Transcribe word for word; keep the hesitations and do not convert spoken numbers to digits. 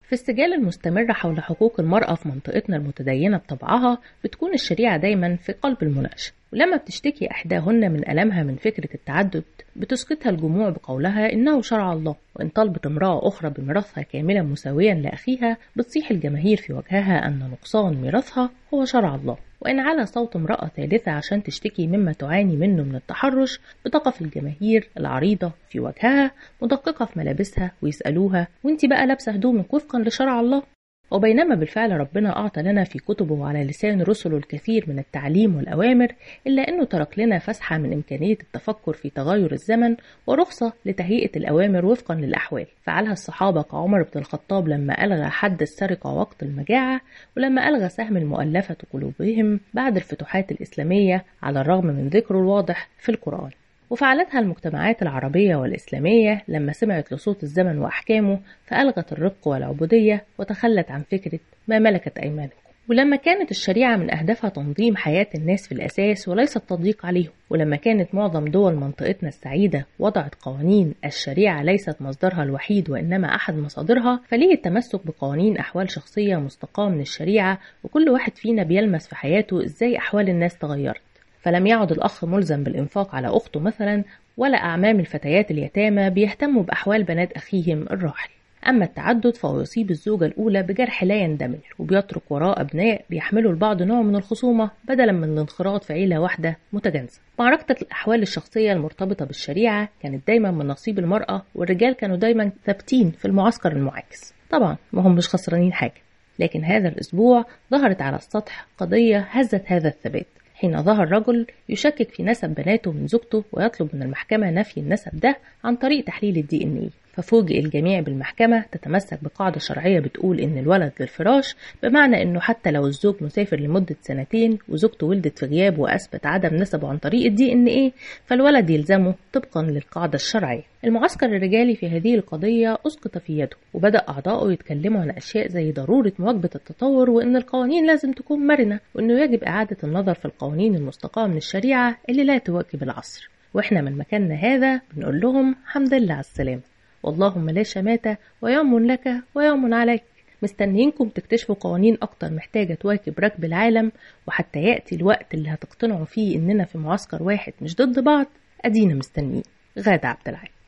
في السجال المستمر حول حقوق المرأة في منطقتنا المتدينة بطبعها، بتكون الشريعة دايما في قلب المناقشة، ولما بتشتكي إحداهن من ألمها من فكرة التعدد بتسقطها الجموع بقولها إنه شرع الله، وإن طلبت امرأة أخرى بميراثها كاملا مساويا لأخيها بتصيح الجماهير في وجهها أن نقصان ميراثها هو شرع الله. وإن على صوت امرأة ثالثة عشان تشتكي مما تعاني منه من التحرش بتقف الجماهير العريضة في وجهها مدققة في ملابسها ويسألوها: وانت بقى لابسة هدومك وفقا لشرع الله؟ وبينما بالفعل ربنا أعطى لنا في كتبه على لسان رسله الكثير من التعليم والأوامر، إلا أنه ترك لنا فسحة من إمكانية التفكر في تغير الزمن ورخصة لتهيئة الأوامر وفقا للأحوال. فعلها الصحابة كعمر بن الخطاب لما ألغى حد السرقة وقت المجاعة، ولما ألغى سهم المؤلفة قلوبهم بعد الفتوحات الإسلامية على الرغم من ذكره الواضح في القرآن. وفعلتها المجتمعات العربية والإسلامية لما سمعت لصوت الزمن وأحكامه فألغت الرق والعبودية وتخلت عن فكرة ما ملكت أيمانكم. ولما كانت الشريعة من أهدافها تنظيم حياة الناس في الأساس وليس التضييق عليهم، ولما كانت معظم دول منطقتنا السعيدة وضعت قوانين الشريعة ليست مصدرها الوحيد وإنما أحد مصادرها، فليه التمسك بقوانين أحوال شخصية مستقاة من الشريعة وكل واحد فينا بيلمس في حياته إزاي أحوال الناس تغيرت؟ فلم يعد الأخ ملزم بالإنفاق على أخته مثلا، ولا أعمام الفتيات اليتامى بيهتموا بأحوال بنات أخيهم الراحل. أما التعدد فهو يصيب الزوجة الأولى بجرح لا يندمل، وبيترك وراء أبناء بيحملوا البعض نوع من الخصومة بدلا من الانخراط في عيلة واحدة متجانسة. معركة الأحوال الشخصية المرتبطة بالشريعة كانت دايما من نصيب المرأة، والرجال كانوا دايما ثابتين في المعسكر المعاكس. طبعا ما هم مش خسرانين حاجة، لكن هذا الأسبوع ظهرت على السطح قضية هزت هذا الثبات، حين ظهر رجل يشكك في نسب بناته من زوجته ويطلب من المحكمة نفي النسب ده عن طريق تحليل الدي ان اي. ففوجئ الجميع بالمحكمة تتمسك بقاعدة شرعية بتقول ان الولد للفراش، بمعنى انه حتى لو الزوج مسافر لمدة سنتين وزوجته ولدت في غياب وأثبت عدم نسبه عن طريق الدي ان اي فالولد يلزمه طبقا للقاعدة الشرعية. المعسكر الرجالي في هذه القضية أسقط في يده، وبدأ أعضائه يتكلموا عن أشياء زي ضرورة مواكبة التطور، وإن القوانين لازم تكون مرنة، وإنه يجب إعادة النظر في القوانين المستقاة من الشريعة اللي لا تواكب العصر. وإحنا من مكاننا هذا بنقول لهم حمد لله على السلامة، واللهم لا شماتة ويوم لك ويوم عليك. مستنيينكم تكتشفوا قوانين أكتر محتاجة تواكب ركب العالم، وحتى يأتي الوقت اللي هتقتنعوا فيه إننا في معسكر واحد مش ضد بعض. أدينا مستنيين. غادة عبد العال.